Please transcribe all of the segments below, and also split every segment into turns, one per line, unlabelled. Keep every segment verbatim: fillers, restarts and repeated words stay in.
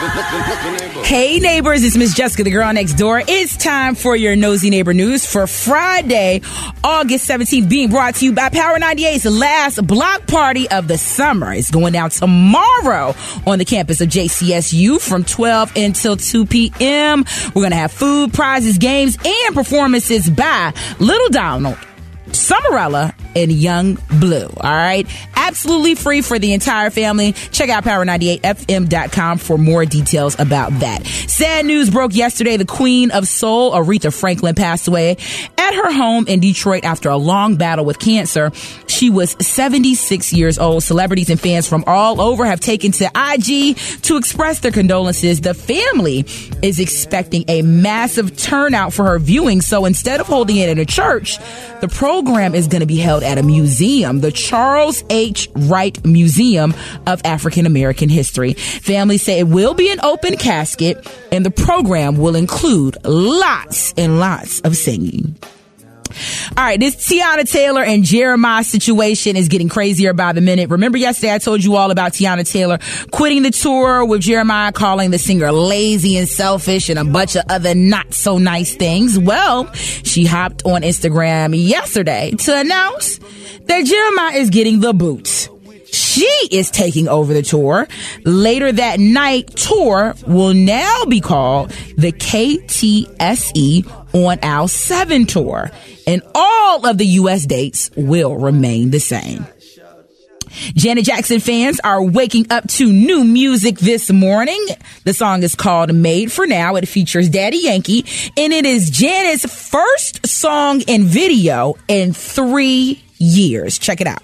Hey neighbors, it's Miss Jessica, the girl next door. It's time for your Nosy Neighbor News for Friday, August seventeenth, being brought to you by Power ninety-eight's last block party of the summer. It's going down tomorrow on the campus of J C S U from twelve until two p.m. We're going to have food, prizes, games, and performances by Little Donald, Summerella, and Young Blue. All right. Absolutely free for the entire family. Check out power ninety-eight f m dot com for more details about that. Sad news broke yesterday. The Queen of Soul, Aretha Franklin, passed away at her home in Detroit after a long battle with cancer. She was seventy-six years old. Celebrities and fans from all over have taken to I G to express their condolences. The family is expecting a massive turnout for her viewing. So instead of holding it in a church, the program is going to be held at a museum, the Charles H. Wright Museum of African American History. Families say it will be an open casket, and the program will include lots and lots of singing. All right, this Teyana Taylor and Jeremiah situation is getting crazier by the minute. Remember yesterday I told you all about Teyana Taylor quitting the tour with Jeremiah, calling the singer lazy and selfish and a bunch of other not so nice things. Well, she hopped on Instagram yesterday to announce that Jeremiah is getting the boot. She is taking over the tour. Later that night, tour will now be called the K T S E on Aisle seven Tour, and all of the U S dates will remain the same. Janet Jackson fans are waking up to new music this morning. The song is called Made for Now. It features Daddy Yankee, and it is Janet's first song and video in three years. Check it out.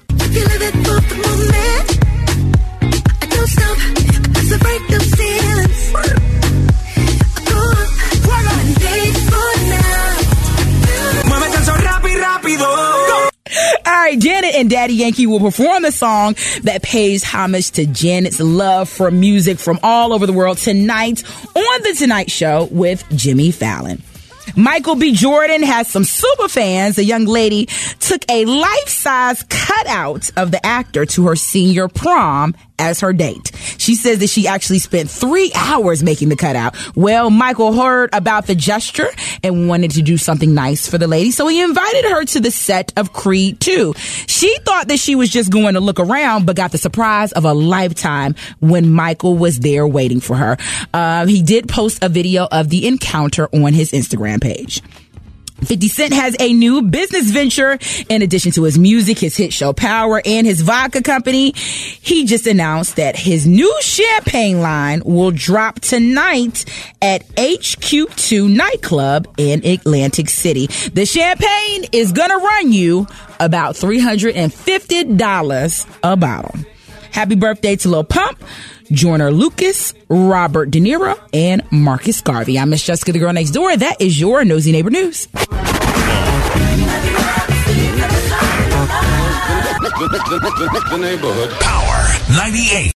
All right, Janet and Daddy Yankee will perform the song that pays homage to Janet's love for music from all over the world tonight on The Tonight Show with Jimmy Fallon. Michael B. Jordan has some super fans. A young lady took a life-size cutout of the actor to her senior prom as her date. She says that she actually spent three hours making the cutout. Well, Michael heard about the gesture and wanted to do something nice for the lady, so he invited her to the set of Creed two. She thought that she was just going to look around, but got the surprise of a lifetime when Michael was there waiting for her. Uh, he did post a video of the encounter on his Instagram page. fifty Cent has a new business venture. In addition to his music, his hit show Power, and his vodka company, he just announced that his new champagne line will drop tonight at H Q two nightclub in Atlantic City. The champagne is gonna run you about three hundred fifty dollars a bottle. Happy birthday to Lil Pump, Joyner Lucas, Robert De Niro, and Marcus Garvey. I'm Miss Jessica, the girl next door. That is your Nosy Neighbor News.
The neighborhood. Power ninety-eight.